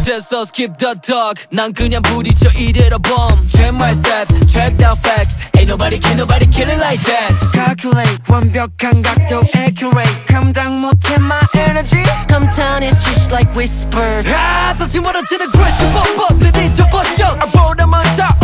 됐어 skip the talk 난 그냥 부딪혀 이대로 bomb Check my steps, check the facts Ain't nobody kill it like that Calculate 완벽한 각도 accurate 감당 못해 my energy Come down it's just like whispers 다시 멀어지는 question 내 뒤져 번쩍 보다 먼저